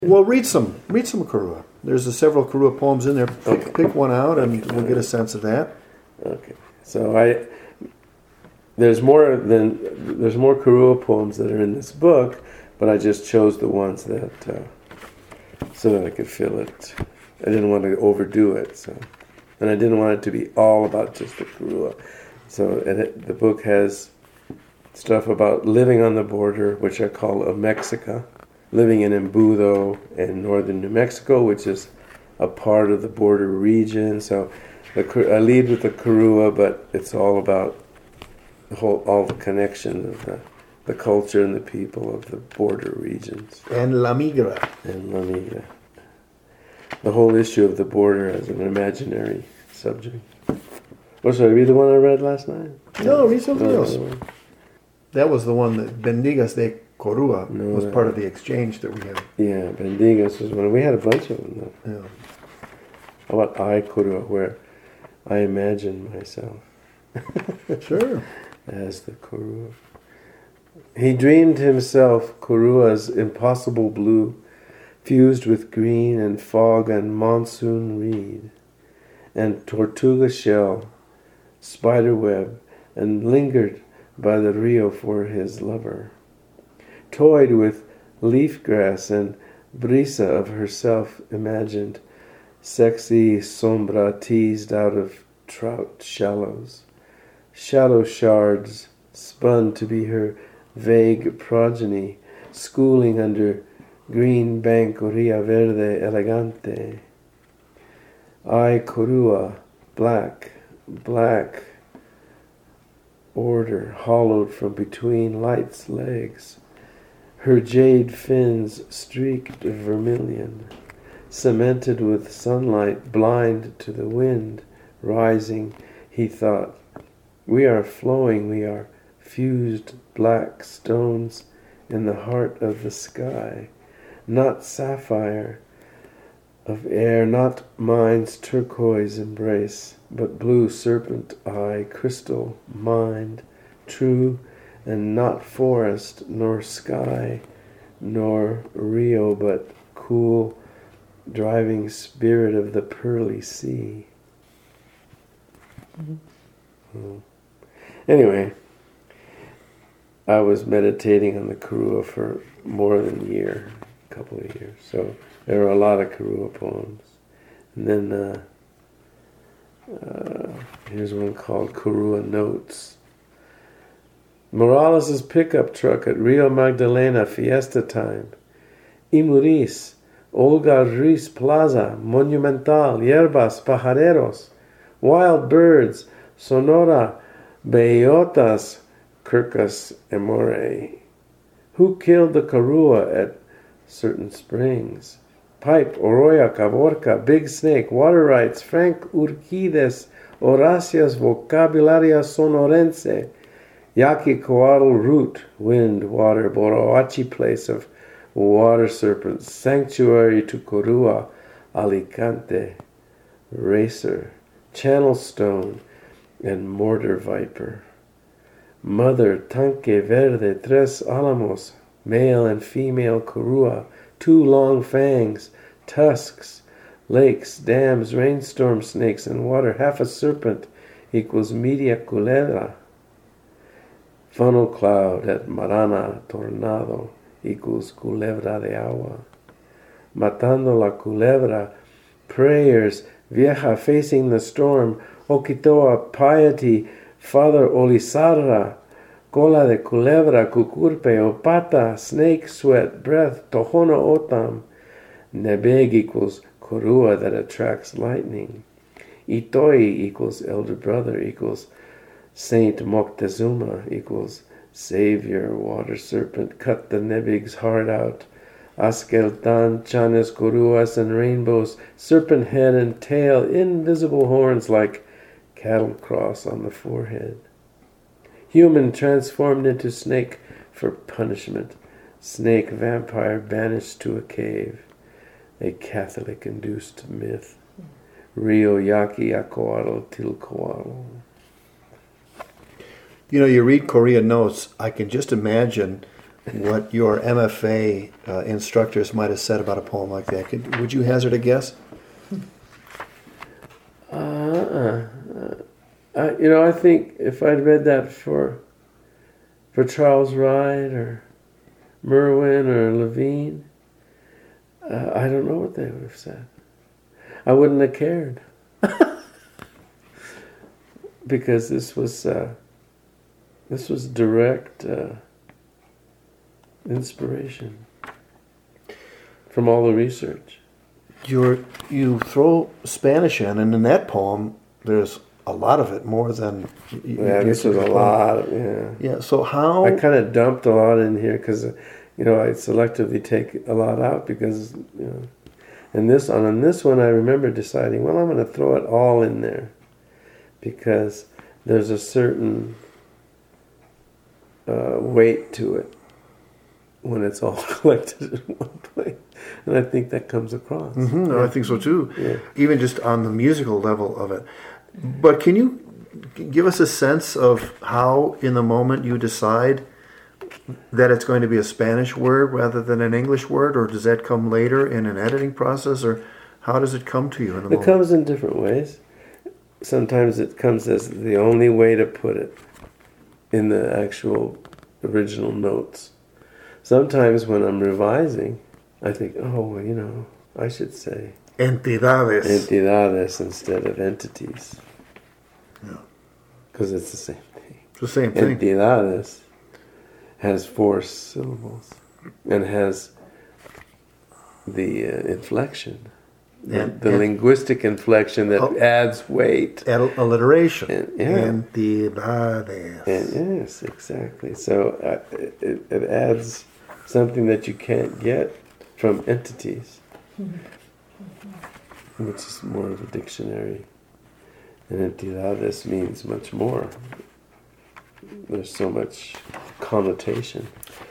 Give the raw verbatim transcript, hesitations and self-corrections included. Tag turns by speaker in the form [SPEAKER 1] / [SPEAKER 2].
[SPEAKER 1] Well, read some. Read some Kurua. There's a several Kurua poems in there. Pick,
[SPEAKER 2] Okay.
[SPEAKER 1] pick one out, and we'll get a sense of that.
[SPEAKER 2] Okay. So I there's more than there's more Kurua poems that are in this book, but I just chose the ones that uh, so that I could fill it. I didn't want to overdo it, so and I didn't want it to be all about just the Kurua. So and it, the book has stuff about living on the border, which I call a Mexica, living in Embudo in northern New Mexico, which is a part of the border region. So the, I lead with the Kurua, but it's all about the whole, all the connection of the, the culture and the people of the border regions.
[SPEAKER 1] And La Migra.
[SPEAKER 2] And La Migra. The whole issue of the border as an imaginary subject. Oh, should I read the one I read last night?
[SPEAKER 1] No, read something
[SPEAKER 2] No,
[SPEAKER 1] else.
[SPEAKER 2] no, no.
[SPEAKER 1] That was the one that Bendigas de Kurua
[SPEAKER 2] No,
[SPEAKER 1] was
[SPEAKER 2] that-
[SPEAKER 1] part of the exchange that we had.
[SPEAKER 2] Yeah, Bendigas was one. We had a bunch of them, though.
[SPEAKER 1] Yeah.
[SPEAKER 2] How about I Kurua, where I imagine myself
[SPEAKER 1] Sure.
[SPEAKER 2] as the Kurua. He dreamed himself Kurua's impossible blue, fused with green and fog and monsoon reed, and tortuga shell, spider web, and lingered by the Rio for his lover. Toyed with leaf grass and brisa of herself imagined, sexy sombra teased out of trout shallows, shallow shards spun to be her vague progeny, schooling under green bank orilla verde elegante. I Kurua, black, black, order hollowed from between light's legs, her jade fins streaked vermilion, cemented with sunlight, blind to the wind, rising, he thought. We are flowing, we are fused black stones in the heart of the sky, not sapphire of air, not mind's turquoise embrace, but blue serpent eye, crystal mind, true, and not forest, nor sky, nor Rio, but cool, driving spirit of the pearly sea. Mm-hmm. Oh. Anyway, I was meditating on the Kurua for more than a year, a couple of years. So there are a lot of Kurua poems. And then uh, uh, here's one called Kurua Notes. Morales' pickup truck at Rio Magdalena fiesta time. Imuris, Olga Ruiz Plaza, Monumental, Yerbas, Pajareros, Wild Birds, Sonora, Beyotas, Kirkus, Emore. Who killed the Kurua at certain springs? Pipe, Oroya, Cavorca, Big Snake, Water Rights, Frank Urquides, Horacias Vocabularia Sonorense, Yaqui Coatl Root, Wind, Water, Boroachi Place of Water Serpents, Sanctuary to Kurua, Alicante, Racer, Channel Stone, and Mortar Viper. Mother, Tanque Verde, Tres Alamos, male and female Kurua, two long fangs, tusks, lakes, dams, rainstorm snakes, and water. Half a serpent equals media culebra. Funnel cloud at Marana, tornado, equals culebra de agua. Matando la culebra, prayers, vieja facing the storm, Okitoa, piety, Father Olisarra, cola de culebra, cucurpe, opata, snake sweat, breath, tohono otam. Nebeg equals Kurua that attracts lightning. Itoi equals elder brother equals Saint Moctezuma equals savior, water serpent, cut the Nebeg's heart out. Askeltan, chanes, Kuruas, and rainbows, serpent head and tail, invisible horns like cattle cross on the forehead. Human transformed into snake for punishment. Snake vampire banished to a cave. A Catholic-induced myth. Rio Yaqui Acoatl Tilcoatl.
[SPEAKER 1] You know, you read Korea Notes, I can just imagine what your M F A uh, instructors might have said about a poem like that. Could, would you hazard a guess?
[SPEAKER 2] Uh, uh, I, you know, I think if I'd read that for for Charles Wright or Merwin or Levine, uh, I don't know what they would have said. I wouldn't have cared. Because this was uh, this was direct uh, inspiration from all the research.
[SPEAKER 1] You're, you throw Spanish in, and in that poem, there's a lot of it, more than... You,
[SPEAKER 2] Yeah, this was a lot. Of, yeah.
[SPEAKER 1] Yeah. So how?
[SPEAKER 2] I kind of dumped a lot in here because, you know, I selectively take a lot out because, you know, and this on on this one I remember deciding, well, I'm going to throw it all in there because there's a certain uh, weight to it when it's all collected in one place. And I think that comes across.
[SPEAKER 1] Mm-hmm, no,
[SPEAKER 2] yeah.
[SPEAKER 1] I think so too.
[SPEAKER 2] Yeah.
[SPEAKER 1] Even just on the musical level of it. But can you give us a sense of how, in the moment, you decide that it's going to be a Spanish word rather than an English word, or does that come later in an editing process, or how does it come to you in the
[SPEAKER 2] It
[SPEAKER 1] moment?
[SPEAKER 2] comes in different ways. Sometimes it comes as the only way to put it in the actual original notes. Sometimes when I'm revising, I think, oh, well, you know, I should say
[SPEAKER 1] Entidades.
[SPEAKER 2] entidades instead of entities.
[SPEAKER 1] Yeah.
[SPEAKER 2] Because it's the same thing.
[SPEAKER 1] It's the same thing.
[SPEAKER 2] Entidades has four syllables and has the uh, inflection, the,
[SPEAKER 1] And-
[SPEAKER 2] the
[SPEAKER 1] and-
[SPEAKER 2] linguistic inflection that
[SPEAKER 1] Oh.
[SPEAKER 2] adds weight.
[SPEAKER 1] Al- alliteration.
[SPEAKER 2] And- yeah.
[SPEAKER 1] Entidades.
[SPEAKER 2] And yes, exactly. So uh, it, it adds something that you can't get from entities, which is more of a dictionary. And entidades means much more. There's so much connotation.